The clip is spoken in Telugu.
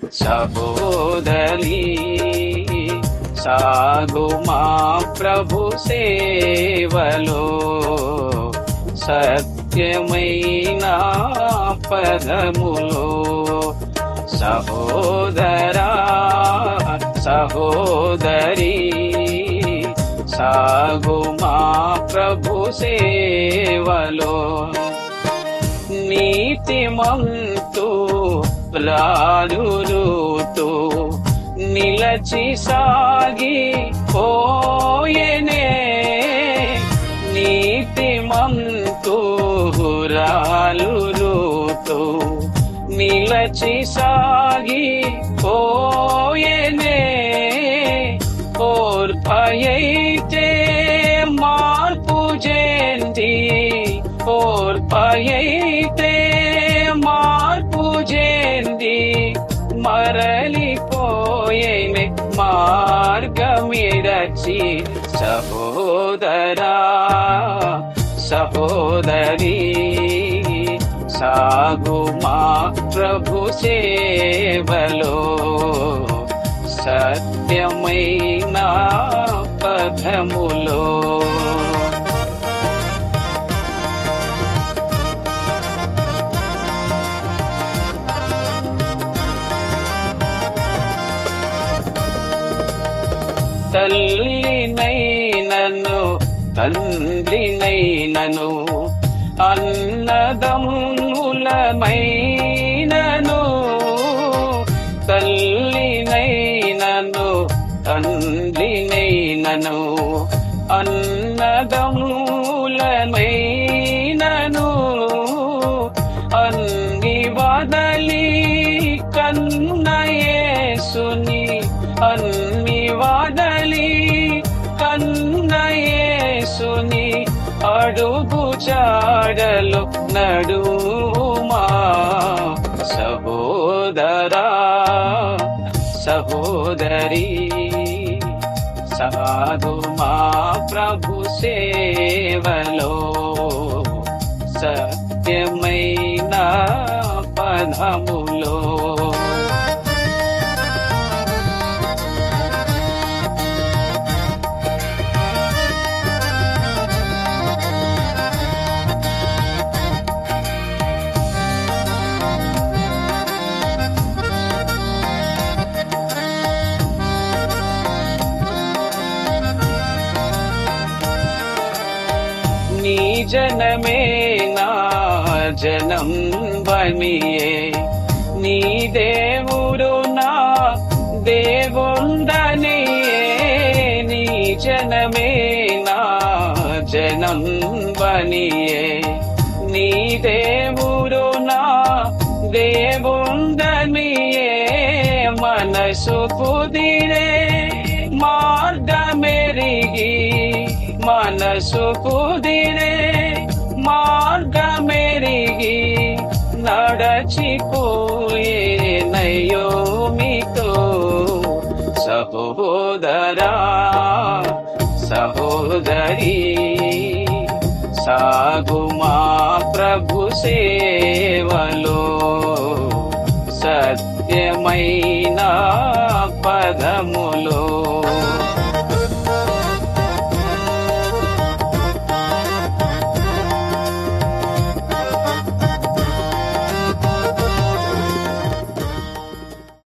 సహోదరి సాగుమా ప్రభు సేవలో, సత్యమైన పదములో. సహోదరా సహోదరి సాగుమా ప్రభు సేవలో, నీతిమంతు లారుతూ నిలచి సాగి పోయెనే. నీతిమంతు రాలుతూ నిలచి సాగి పోయెనే. ఓర్పయైతే మార్పు జేంది, ఓర్పయైతే మార్పు జేంది. మరలిపోయేనే మార్గమిరచి. సహోదరా సహోదరి సాగుమా ప్రభు సేవలో, సత్యమైన పదములో. తల్లినైనను తండ్రినైనను అన్నదమ్ములమైనను, తల్లినైనను తండ్రినైనను అన్నదమ్ములమైనను. అన్ని వదలి కన్న యేసుని, అన్ని వదలి కన్న యేసుని అడుగు జాడలో నడుమా. సహోదరా సహోదరి సాగుమా ప్రభు సేవలో, సత్యమైన పదములో. నీ జనమే నా జనం వనియే, నీ దేవుడు నా దేవుండనియే. నీ జనమే నా జనం వనియే, నీ దేవుడు నా దేవుండనియే. మనసు కుదిరే మార్గమెరిగి, మనసు కుదిరే మార్గమెరిగి నడచిపోయేనయ్యో మీతో. సహోదరా సహోదరి సాగుమా ప్రభు సేవలో, సత్యమైన పదములో.